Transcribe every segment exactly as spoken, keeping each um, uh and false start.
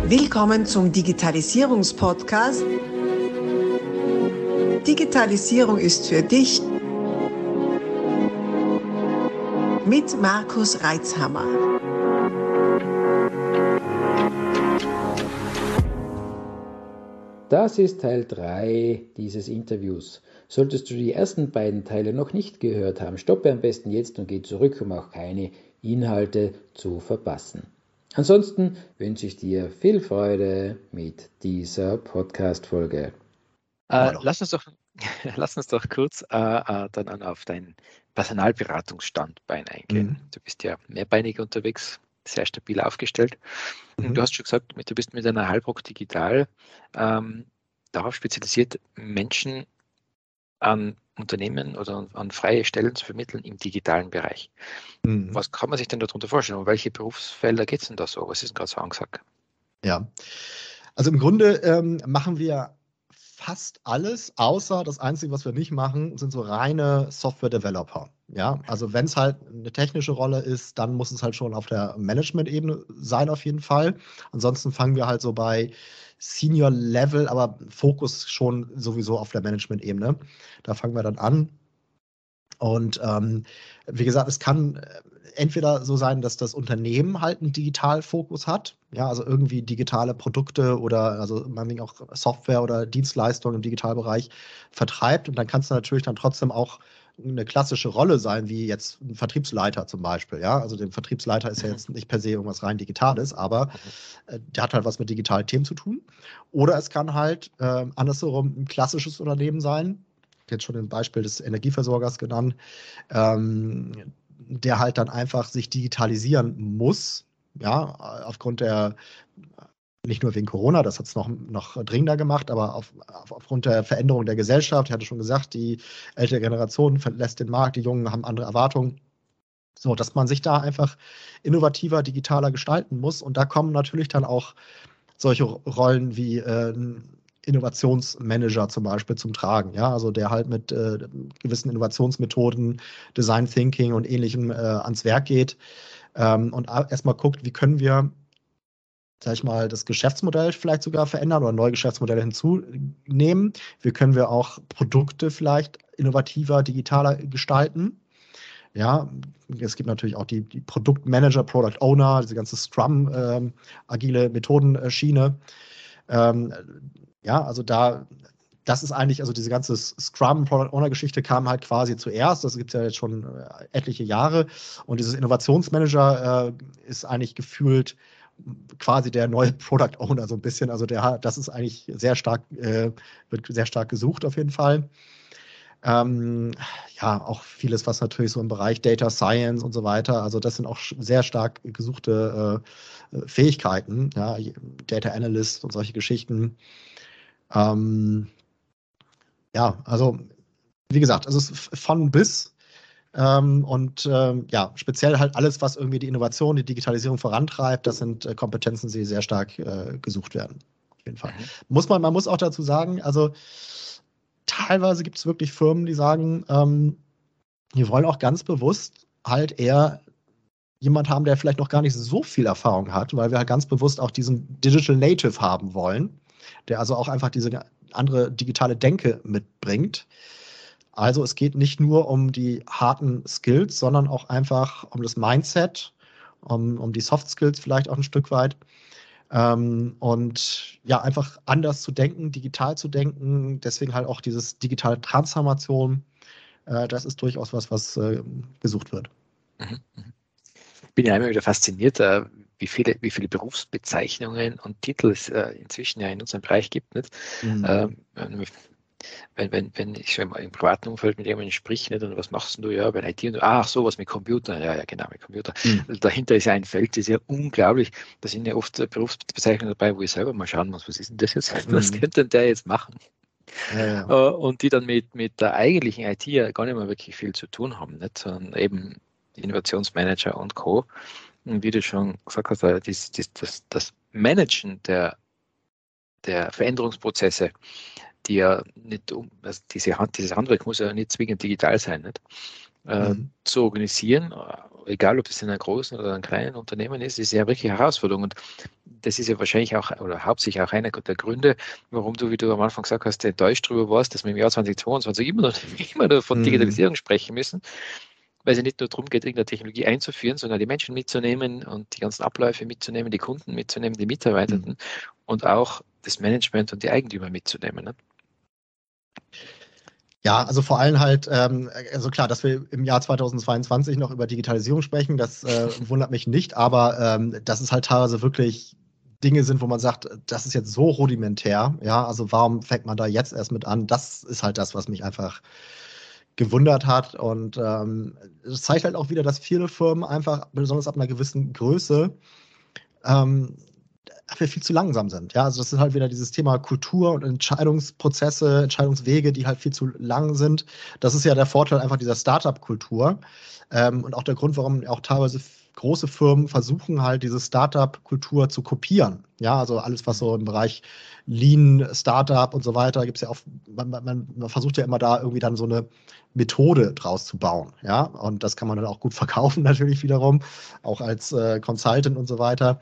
Willkommen zum Digitalisierungspodcast. Digitalisierung ist für dich mit Markus Reitzhammer. Das ist Teil drei dieses Interviews. Solltest du die ersten beiden Teile noch nicht gehört haben, stoppe am besten jetzt und geh zurück, um auch keine Inhalte zu verpassen. Ansonsten wünsche ich dir viel Freude mit dieser Podcast-Folge. Äh, lass uns doch, lass uns doch kurz äh, äh, dann auf dein Personalberatungsstandbein eingehen. Mhm. Du bist ja mehrbeinig unterwegs, sehr stabil aufgestellt. Mhm. Du hast schon gesagt, du bist mit einer Halbrock Digital ähm, darauf spezialisiert, Menschen an Unternehmen oder an, an freie Stellen zu vermitteln im digitalen Bereich. Mhm. Was kann man sich denn darunter vorstellen? Um welche Berufsfelder geht es denn da so? Was ist denn gerade so angesagt? Ja, also im Grunde ähm, machen wir fast alles, außer das Einzige, was wir nicht machen, sind so reine Software-Developer. Ja, also wenn es halt eine technische Rolle ist, dann muss es halt schon auf der Management-Ebene sein auf jeden Fall. Ansonsten fangen wir halt so bei Senior-Level, aber Fokus schon sowieso auf der Management-Ebene. Da fangen wir dann an. Und ähm, wie gesagt, es kann entweder so sein, dass das Unternehmen halt einen Digitalfokus hat, ja, also irgendwie digitale Produkte oder also meinetwegen auch Software oder Dienstleistungen im Digitalbereich vertreibt. Und dann kann es natürlich dann trotzdem auch eine klassische Rolle sein, wie jetzt ein Vertriebsleiter zum Beispiel. Ja, also der Vertriebsleiter ist ja jetzt nicht per se irgendwas rein Digitales, aber äh, der hat halt was mit digitalen Themen zu tun. Oder es kann halt äh, andersherum ein klassisches Unternehmen sein. Jetzt schon ein Beispiel des Energieversorgers genannt, ähm, der halt dann einfach sich digitalisieren muss, ja, aufgrund der, nicht nur wegen Corona, das hat es noch, noch dringender gemacht, aber auf, auf, aufgrund der Veränderung der Gesellschaft, ich hatte schon gesagt, die ältere Generation verlässt den Markt, die Jungen haben andere Erwartungen, so, dass man sich da einfach innovativer, digitaler gestalten muss und da kommen natürlich dann auch solche Rollen wie äh, Innovationsmanager zum Beispiel zum Tragen, ja, also der halt mit äh, gewissen Innovationsmethoden, Design Thinking und Ähnlichem äh, ans Werk geht ähm, und erstmal guckt, wie können wir, sag ich mal, das Geschäftsmodell vielleicht sogar verändern oder neue Geschäftsmodelle hinzunehmen. Wie können wir auch Produkte vielleicht innovativer, digitaler gestalten? Ja, es gibt natürlich auch die, die Produktmanager, Product Owner, diese ganze Scrum, ähm, agile Methodenschiene. Ähm, ja, also da, das ist eigentlich, also diese ganze Scrum Product Owner Geschichte kam halt quasi zuerst. Das gibt es ja jetzt schon äh, etliche Jahre. Und dieses Innovationsmanager äh, ist eigentlich gefühlt quasi der neue Product Owner so ein bisschen. Also der, das ist eigentlich sehr stark, äh, wird sehr stark gesucht auf jeden Fall. Ähm, ja, auch vieles, was natürlich so im Bereich Data Science und so weiter, also das sind auch sehr stark gesuchte äh, Fähigkeiten, ja, Data Analyst und solche Geschichten. Ähm, ja, also wie gesagt, also es ist von bis ähm, und ähm, ja, speziell halt alles, was irgendwie die Innovation, die Digitalisierung vorantreibt, das sind äh, Kompetenzen, die sehr stark äh, gesucht werden. Auf jeden Fall. Mhm. Muss man, man muss auch dazu sagen, also teilweise gibt es wirklich Firmen, die sagen, ähm, wir wollen auch ganz bewusst halt eher jemand haben, der vielleicht noch gar nicht so viel Erfahrung hat, weil wir halt ganz bewusst auch diesen Digital Native haben wollen, der also auch einfach diese andere digitale Denke mitbringt. Also es geht nicht nur um die harten Skills, sondern auch einfach um das Mindset, um, um die Soft Skills vielleicht auch ein Stück weit. Ähm, und ja, einfach anders zu denken, digital zu denken, deswegen halt auch dieses digitale Transformation, äh, das ist durchaus was, was äh, gesucht wird. Ich bin ja immer wieder fasziniert, äh, wie viele, wie viele Berufsbezeichnungen und Titel es äh, inzwischen ja in unserem Bereich gibt. Nicht? Mhm. Ähm, wenn, wenn, wenn ich schon im privaten Umfeld mit jemandem sprich, nicht, und was machst du? Ja, bei I T und ach, sowas mit Computer, ja, ja, genau, mit Computer. Mhm. Dahinter ist ja ein Feld, das ist ja unglaublich. Da sind ja oft Berufsbezeichnungen dabei, wo ich selber mal schauen muss, was ist denn das jetzt? Was mhm. könnte denn der jetzt machen? Ja, ja. Und die dann mit, mit der eigentlichen I T ja gar nicht mehr wirklich viel zu tun haben, nicht? Sondern eben Innovationsmanager und Co. Und wie du schon gesagt hast, das, das, das, das Managen der, der Veränderungsprozesse, die ja nicht, also diese Hand, dieses Handwerk muss ja nicht zwingend digital sein, nicht? Äh, mhm. zu organisieren, egal ob es in einem großen oder einem kleinen Unternehmen ist, ist ja wirklich eine Herausforderung. Und das ist ja wahrscheinlich auch, oder hauptsächlich auch einer der Gründe, warum du, wie du am Anfang gesagt hast, enttäuscht darüber warst, dass wir im Jahr zweitausendzweiundzwanzig immer noch, immer noch von Digitalisierung mhm. sprechen müssen, weil es ja nicht nur darum geht, irgendeine Technologie einzuführen, sondern die Menschen mitzunehmen und die ganzen Abläufe mitzunehmen, die Kunden mitzunehmen, die Mitarbeitenden mhm. und auch das Management und die Eigentümer mitzunehmen. Ne? Ja, also vor allem halt, ähm, also klar, dass wir im Jahr zweitausendzweiundzwanzig noch über Digitalisierung sprechen, das äh, wundert mich nicht, aber ähm, dass es halt teilweise wirklich Dinge sind, wo man sagt, das ist jetzt so rudimentär, ja, also warum fängt man da jetzt erst mit an? Das ist halt das, was mich einfach gewundert hat und ähm, das zeigt halt auch wieder, dass viele Firmen einfach, besonders ab einer gewissen Größe, ähm, wir viel zu langsam sind. Ja, also das ist halt wieder dieses Thema Kultur und Entscheidungsprozesse, Entscheidungswege, die halt viel zu lang sind. Das ist ja der Vorteil einfach dieser Startup-Kultur ähm, und auch der Grund, warum auch teilweise große Firmen versuchen halt diese Startup-Kultur zu kopieren. Ja, also alles, was so im Bereich Lean, Startup und so weiter, gibt es ja auch, man, man, man versucht ja immer da irgendwie dann so eine Methode draus zu bauen. Ja, und das kann man dann auch gut verkaufen natürlich wiederum, auch als äh, Consultant und so weiter.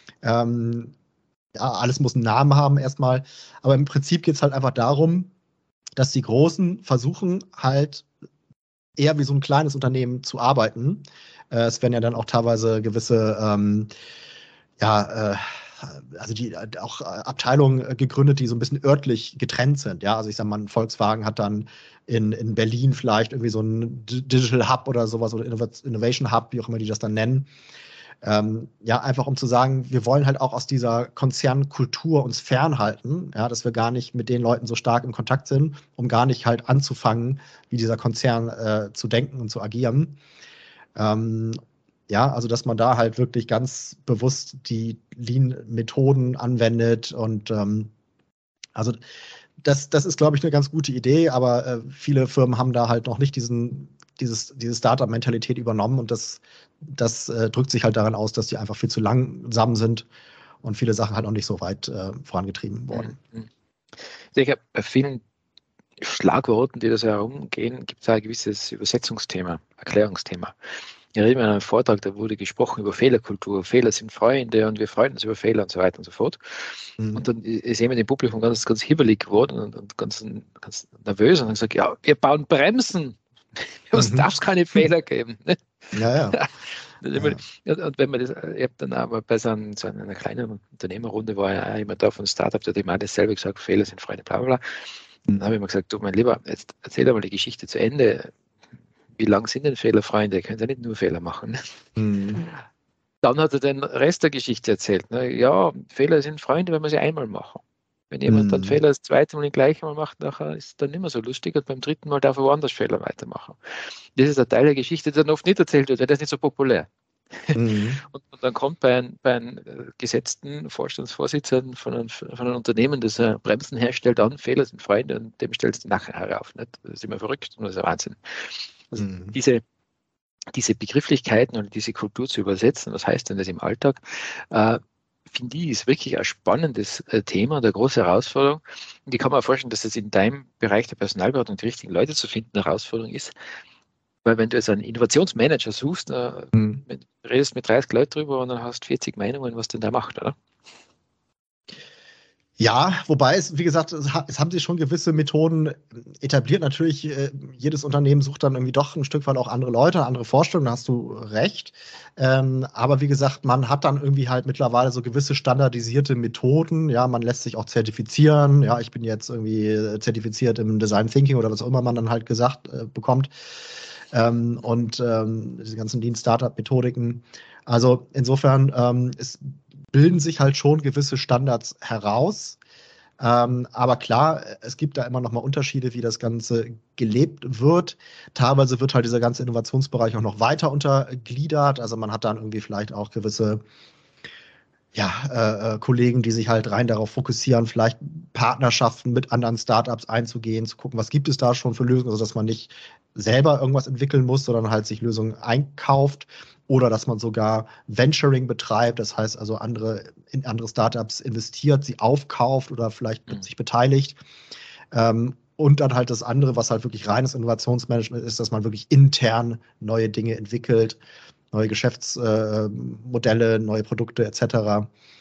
Ähm, ja, alles muss einen Namen haben erstmal, aber im Prinzip geht es halt einfach darum, dass die Großen versuchen halt eher wie so ein kleines Unternehmen zu arbeiten. Äh, es werden ja dann auch teilweise gewisse, ähm, ja, äh, also die auch Abteilungen gegründet, die so ein bisschen örtlich getrennt sind. Ja, also ich sag mal, Volkswagen hat dann in, in Berlin vielleicht irgendwie so einen Digital Hub oder sowas oder Innovation Hub, wie auch immer die das dann nennen. Ähm, ja, einfach um zu sagen, wir wollen halt auch aus dieser Konzernkultur uns fernhalten, ja, dass wir gar nicht mit den Leuten so stark in Kontakt sind, um gar nicht halt anzufangen, wie dieser Konzern äh, zu denken und zu agieren. Ähm, ja, also dass man da halt wirklich ganz bewusst die Lean-Methoden anwendet und ähm, also das, das ist, glaube ich, eine ganz gute Idee, aber äh, viele Firmen haben da halt noch nicht diesen dieses, diese Startup-Mentalität übernommen und das, das äh, drückt sich halt daran aus, dass die einfach viel zu langsam sind und viele Sachen halt auch nicht so weit äh, vorangetrieben wurden. Ich denke, bei vielen Schlagworten, die da so herumgehen, gibt es ein gewisses Übersetzungsthema, Erklärungsthema. Ich erinnere mich an einen Vortrag, da wurde gesprochen über Fehlerkultur. Fehler sind Freunde und wir freuen uns über Fehler und so weiter und so fort. Mhm. Und dann ist jemand im Publikum ganz, ganz hibbelig geworden und, und ganz, ganz nervös und hat gesagt, ja, wir bauen Bremsen. Es mhm. darf keine Fehler geben. Ne? Ja, ja. ja. Und wenn man das, ich habe dann aber bei so, einem, so einer kleinen Unternehmerrunde war ja jemand da von Startup, der hat immer dasselbe gesagt, Fehler sind Freunde, bla bla bla. Und dann habe ich mir gesagt, du mein Lieber, jetzt erzähl doch mal die Geschichte zu Ende. Wie lang sind denn Fehler, Freunde? Können ja nicht nur Fehler machen. Mhm. Dann hat er den Rest der Geschichte erzählt. Ne? Ja, Fehler sind Freunde, wenn wir sie einmal machen. Wenn jemand dann mm. Fehler das zweite Mal den gleichen Mal macht, nachher ist es dann nicht mehr so lustig und beim dritten Mal darf er woanders Fehler weitermachen. Das ist ein Teil der Geschichte, der dann oft nicht erzählt wird, weil das ist nicht so populär. Mm. Und, und dann kommt bei einem, bei einem gesetzten Vorstandsvorsitzenden von einem, von einem Unternehmen, das uh, Bremsen herstellt, an, Fehler sind Freunde und dem stellst du nachher herauf. Nicht? Das ist immer verrückt und das ist ein Wahnsinn. Also mm. diese, diese Begrifflichkeiten oder diese Kultur zu übersetzen, was heißt denn das im Alltag, äh, finde ich, ist wirklich ein spannendes äh, Thema, eine große Herausforderung. Und ich kann mir vorstellen, dass es in deinem Bereich der Personalberatung die richtigen Leute zu finden eine Herausforderung ist. Weil wenn du jetzt einen Innovationsmanager suchst, äh, mhm. redest mit dreißig Leuten drüber und dann hast vierzig Meinungen, was denn der macht, oder? Ja, wobei es, wie gesagt, es, es haben sich schon gewisse Methoden etabliert. Natürlich, äh, jedes Unternehmen sucht dann irgendwie doch ein Stück weit auch andere Leute, andere Vorstellungen, da hast du recht. Ähm, aber wie gesagt, man hat dann irgendwie halt mittlerweile so gewisse standardisierte Methoden. Ja, man lässt sich auch zertifizieren. Ja, ich bin jetzt irgendwie zertifiziert im Design Thinking oder was auch immer man dann halt gesagt äh, bekommt. Ähm, und ähm, diese ganzen Lean-Startup-Methodiken. Also insofern ähm, ist bilden sich halt schon gewisse Standards heraus. Ähm, aber klar, es gibt da immer noch mal Unterschiede, wie das Ganze gelebt wird. Teilweise wird halt dieser ganze Innovationsbereich auch noch weiter untergliedert. Also man hat dann irgendwie vielleicht auch gewisse ja, äh, Kollegen, die sich halt rein darauf fokussieren, vielleicht Partnerschaften mit anderen Startups einzugehen, zu gucken, was gibt es da schon für Lösungen, also dass man nicht selber irgendwas entwickeln muss, sondern halt sich Lösungen einkauft. Oder dass man sogar Venturing betreibt, das heißt also andere, in andere Startups investiert, sie aufkauft oder vielleicht mhm. sich beteiligt. Ähm, und dann halt das andere, was halt wirklich reines Innovationsmanagement ist, dass man wirklich intern neue Dinge entwickelt, neue Geschäftsmodelle, äh, neue Produkte et cetera.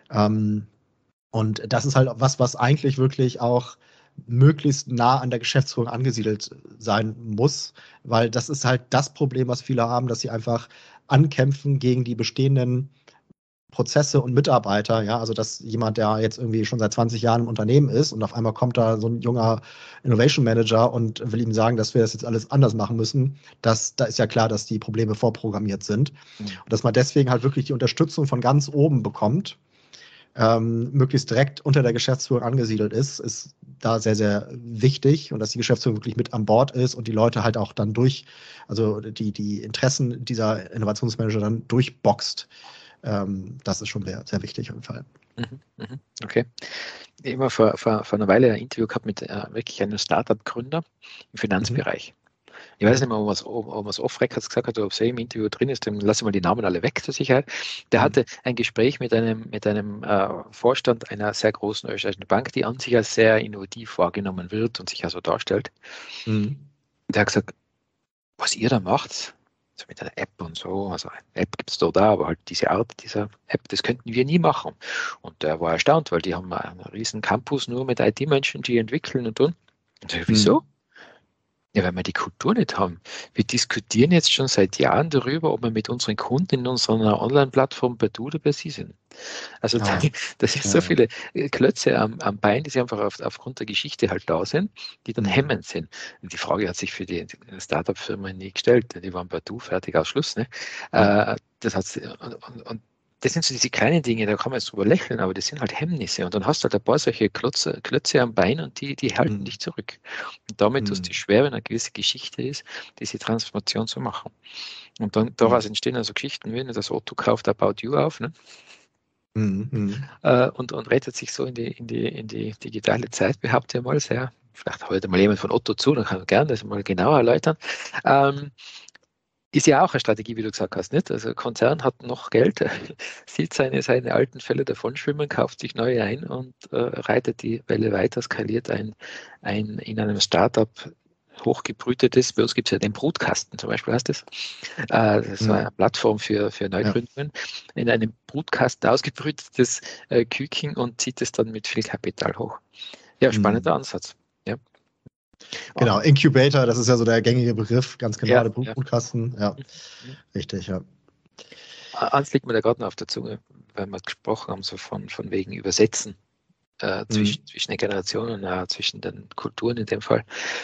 Ähm, und das ist halt was, was eigentlich wirklich auch möglichst nah an der Geschäftsführung angesiedelt sein muss, weil das ist halt das Problem, was viele haben, dass sie einfach ankämpfen gegen die bestehenden Prozesse und Mitarbeiter, ja, also dass jemand, der jetzt irgendwie schon seit zwanzig Jahren im Unternehmen ist und auf einmal kommt da so ein junger Innovation Manager und will ihm sagen, dass wir das jetzt alles anders machen müssen, das, da ist ja klar, dass die Probleme vorprogrammiert sind. Mhm. Und dass man deswegen halt wirklich die Unterstützung von ganz oben bekommt, ähm, möglichst direkt unter der Geschäftsführung angesiedelt ist, ist da sehr, sehr wichtig und dass die Geschäftsführung wirklich mit an Bord ist und die Leute halt auch dann durch, also die, die Interessen dieser Innovationsmanager dann durchboxt. Ähm, das ist schon sehr, sehr wichtig auf jeden Fall. Mhm, okay. Ich habe immer vor, vor, vor einer Weile ein Interview gehabt mit äh, wirklich einem Startup-Gründer im Finanzbereich. Mhm. Ich weiß nicht mehr, ob man es off-records gesagt hat oder ob es im Interview drin ist, dann lasse ich mal die Namen alle weg zur Sicherheit. Der mhm. hatte ein Gespräch mit einem, mit einem äh, Vorstand einer sehr großen österreichischen Bank, die an sich als sehr innovativ wahrgenommen wird und sich also darstellt. Mhm. Der hat gesagt, was ihr da macht, also mit einer App und so, also eine App gibt es da, aber halt diese Art dieser App, das könnten wir nie machen. Und der war erstaunt, weil die haben einen riesen Campus nur mit I T-Menschen, die entwickeln und tun. Und so, wieso? Mhm. Ja, weil wir die Kultur nicht haben. Wir diskutieren jetzt schon seit Jahren darüber, ob wir mit unseren Kunden in unserer Online-Plattform bei Du oder bei Sie sind. Also ja. da, das sind ja. so viele Klötze am, am Bein, die einfach auf, aufgrund der Geschichte halt da sind, die dann mhm. hemmend sind. Und die Frage hat sich für die Startup-Firma nie gestellt. Die waren bei Du, fertig, aus Schluss. Ne? Ja. Äh, das hat, und, und, und das sind so diese kleinen Dinge, da kann man jetzt drüber lächeln, aber das sind halt Hemmnisse. Und dann hast du halt ein paar solche Klötze, Klötze am Bein und die, die halten mhm. dich zurück. Und damit mhm. tust du schwer, wenn eine gewisse Geschichte ist, diese Transformation zu machen. Und dann daraus mhm. entstehen also Geschichten wie, das Otto kauft About You auf, ne? Mhm. Äh, und, und rettet sich so in die, in, die, in die digitale Zeit, behaupte ich mal sehr. Vielleicht heute mal jemand von Otto zu, dann kann man gerne das mal genauer erläutern. Ähm, Ist ja auch eine Strategie, wie du gesagt hast, nicht? Also Konzern hat noch Geld, sieht seine, seine alten Fälle davonschwimmen, kauft sich neue ein und äh, reitet die Welle weiter, skaliert ein, ein in einem Startup hochgebrütetes, bei uns gibt es ja den Brutkasten zum Beispiel, heißt das. Äh, das ist mhm. eine Plattform für, für Neugründungen. Ja. In einem Brutkasten ausgebrütetes äh, Küken und zieht es dann mit viel Kapital hoch. Ja, spannender mhm. Ansatz. Ja. Genau, Incubator, das ist ja so der gängige Begriff, ganz genau, ja, der Brutkasten. Ja. ja, richtig, ja. Eins liegt mir da gerade noch auf der Zunge, weil wir gesprochen haben, so von, von wegen Übersetzen äh, zwischen, mhm. zwischen den Generationen, äh, zwischen den Kulturen in dem Fall.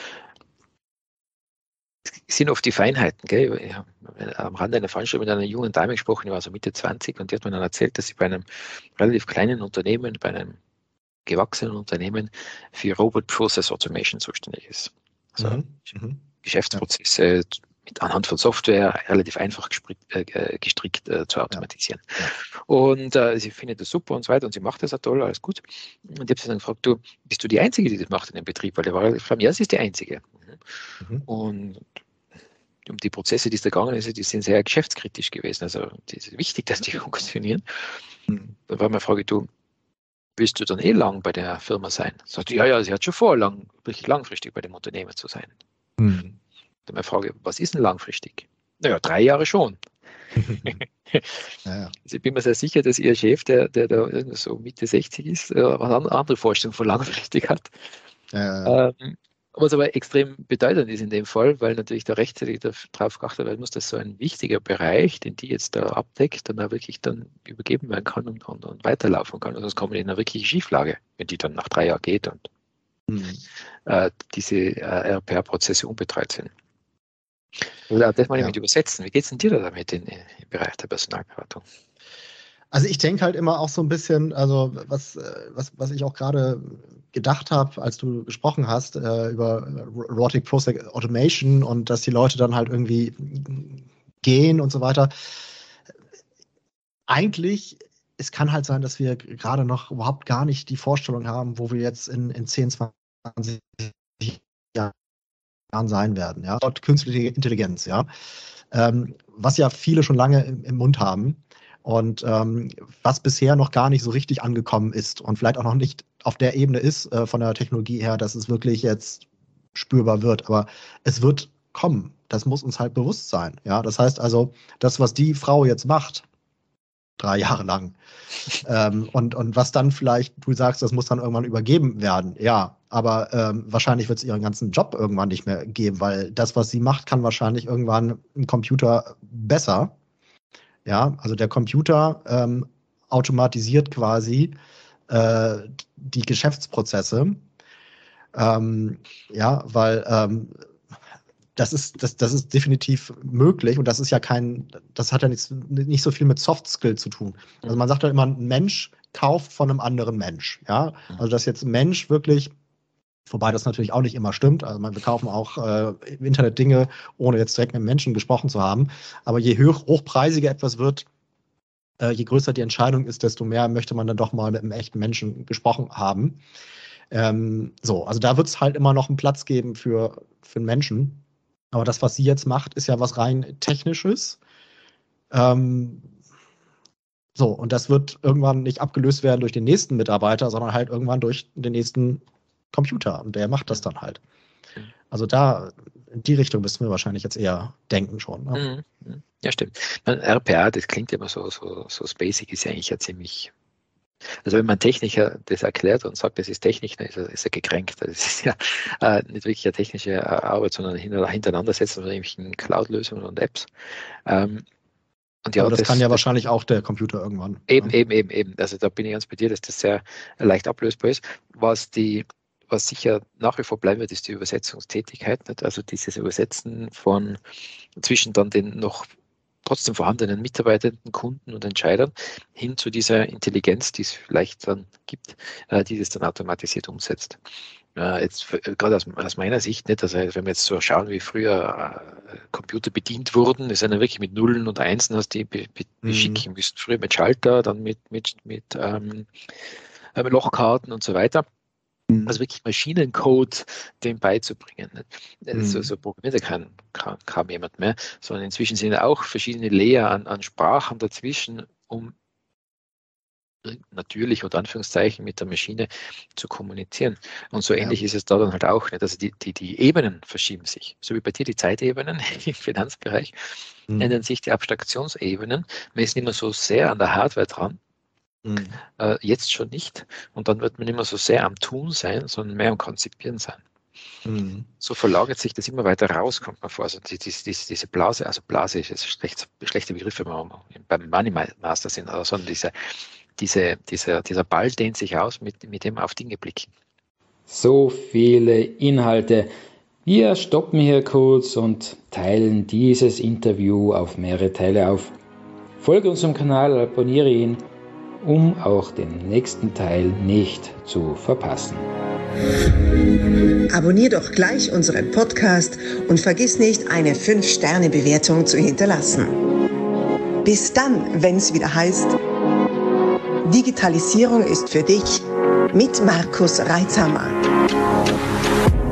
Es sind oft die Feinheiten, gell? Ich habe am Rande einer Veranstaltung mit einer jungen Dame gesprochen, die war so Mitte zwanzig und die hat mir dann erzählt, dass sie bei einem relativ kleinen Unternehmen, bei einem gewachsenen Unternehmen für Robot Process Automation zuständig ist. Also mhm. Geschäftsprozesse ja. mit, anhand von Software relativ einfach gestrickt, äh, gestrickt äh, zu automatisieren. Ja. Ja. Und äh, sie findet das super und so weiter und sie macht das auch toll, alles gut. Und ich habe sie dann gefragt, du, bist du die Einzige, die das macht in dem Betrieb? Weil der war relativ, ja, sie ist die Einzige. Mhm. Und um die Prozesse, die es da gegangen ist, die sind sehr geschäftskritisch gewesen. Also es ist wichtig, dass die funktionieren. Mhm. Da war meine Frage, du, willst du dann eh lang bei der Firma sein? Sagt sie, ja, ja, sie hat schon vor, lang, wirklich langfristig bei dem Unternehmen zu sein. Mhm. Dann meine Frage, was ist denn langfristig? Naja, drei Jahre schon. ja, ja. Also ich bin mir sehr sicher, dass ihr Chef, der, der da so Mitte sechzig ist, eine andere Vorstellung von langfristig hat. Ja, ja. Ähm, was aber extrem bedeutend ist in dem Fall, weil natürlich da rechtzeitig darauf geachtet werden muss, dass so ein wichtiger Bereich, den die jetzt da abdeckt, dann auch wirklich dann übergeben werden kann und, und, und weiterlaufen kann. Und sonst kommen die in eine wirkliche Schieflage, wenn die dann nach drei Jahren geht und mhm. äh, diese äh, R P A-Prozesse unbetreut sind. Oder das mal ja. mit übersetzen. Wie geht es denn dir da damit in, im Bereich der Personalberatung? Also ich denke halt immer auch so ein bisschen, also was, was, was ich auch gerade gedacht habe, als du gesprochen hast äh, über Robotic Process Automation und dass die Leute dann halt irgendwie gehen und so weiter. Eigentlich, es kann halt sein, dass wir gerade noch überhaupt gar nicht die Vorstellung haben, wo wir jetzt in, in zehn, zwanzig Jahren sein werden. Ja? Dort künstliche Intelligenz, ja. Ähm, was ja viele schon lange im, im Mund haben. Und ähm, was bisher noch gar nicht so richtig angekommen ist und vielleicht auch noch nicht auf der Ebene ist, äh, von der Technologie her, dass es wirklich jetzt spürbar wird. Aber es wird kommen. Das muss uns halt bewusst sein. Ja? Das heißt also, das, was die Frau jetzt macht, drei Jahre lang. ähm, und, und was dann vielleicht, du sagst, das muss dann irgendwann übergeben werden. Ja, aber ähm, wahrscheinlich wird es ihren ganzen Job irgendwann nicht mehr geben, weil das, was sie macht, kann wahrscheinlich irgendwann ein Computer besser. Ja, also der Computer ähm, automatisiert quasi äh, die Geschäftsprozesse. Ähm, ja, weil ähm, das ist, das, das ist definitiv möglich und das ist ja kein, das hat ja nichts, nicht so viel mit Soft Skill zu tun. Also man sagt ja immer, ein Mensch kauft von einem anderen Mensch. Ja, also dass jetzt ein Mensch wirklich, wobei das natürlich auch nicht immer stimmt. Also wir kaufen auch äh, im Internet Dinge, ohne jetzt direkt mit einem Menschen gesprochen zu haben. Aber je hoch, hochpreisiger etwas wird, äh, je größer die Entscheidung ist, desto mehr möchte man dann doch mal mit einem echten Menschen gesprochen haben. Ähm, so, also da wird es halt immer noch einen Platz geben für, für einen Menschen. Aber das, was sie jetzt macht, ist ja was rein Technisches. Ähm, so, und das wird irgendwann nicht abgelöst werden durch den nächsten Mitarbeiter, sondern halt irgendwann durch den nächsten Computer. Und der macht das dann halt. Also da, in die Richtung müssen wir wahrscheinlich jetzt eher denken schon. Ne? Ja, stimmt. R P A, das klingt immer so, so, so basic, ist ja eigentlich ja ziemlich. Also wenn man Techniker das erklärt und sagt, das ist Technik, dann ist er, ist er gekränkt. Das ist ja äh, nicht wirklich eine technische äh, Arbeit, sondern hintereinander setzen wir nämlich in Cloud-Lösungen und Apps. Ähm, und ja, aber das, das kann ja das, wahrscheinlich auch der Computer irgendwann. Eben, ja. eben, eben, eben. Also da bin ich ganz bei dir, dass das sehr leicht ablösbar ist. Was die, was sicher nach wie vor bleiben wird, ist die Übersetzungstätigkeit. Nicht? Also dieses Übersetzen von zwischen dann den noch trotzdem vorhandenen mitarbeitenden Kunden und Entscheidern hin zu dieser Intelligenz, die es vielleicht dann gibt, äh, die das dann automatisiert umsetzt. Äh, jetzt gerade aus, aus meiner Sicht nicht, also wenn wir jetzt so schauen, wie früher äh, Computer bedient wurden, ist dann wirklich mit Nullen und Einsen, hast die be, be, mhm. beschicken müssen. Früher mit Schalter, dann mit, mit, mit ähm, Lochkarten und so weiter. Also wirklich Maschinencode dem beizubringen. Mhm. So, so programmiert ja kein, kaum, kaum jemand mehr, sondern inzwischen sind auch verschiedene Layer an, an Sprachen dazwischen, um natürlich unter Anführungszeichen mit der Maschine zu kommunizieren. Und so ähnlich ja. ist es da dann halt auch nicht. Also die, die, die Ebenen verschieben sich. So wie bei dir die Zeitebenen im Finanzbereich, mhm. ändern sich die Abstraktionsebenen. Man ist nicht mehr so sehr an der Hardware dran, Mhm. Äh, jetzt schon nicht. Und dann wird man nicht mehr so sehr am Tun sein, sondern mehr am Konzipieren sein. Mhm. So verlagert sich das immer weiter raus, kommt man vor. Also die, die, die, diese Blase, also Blase ist jetzt schlecht, schlechter Begriff, wenn wir beim Money Master sind, sondern diese, diese, dieser, dieser Ball dehnt sich aus, mit, mit dem wir auf Dinge blicken. So viele Inhalte. Wir stoppen hier kurz und teilen dieses Interview auf mehrere Teile auf. Folge unserem Kanal, abonniere ihn, um auch den nächsten Teil nicht zu verpassen. Abonnier doch gleich unseren Podcast und vergiss nicht, eine fünf Sterne Bewertung zu hinterlassen. Bis dann, wenn es wieder heißt, Digitalisierung ist für dich mit Markus Reitzhammer.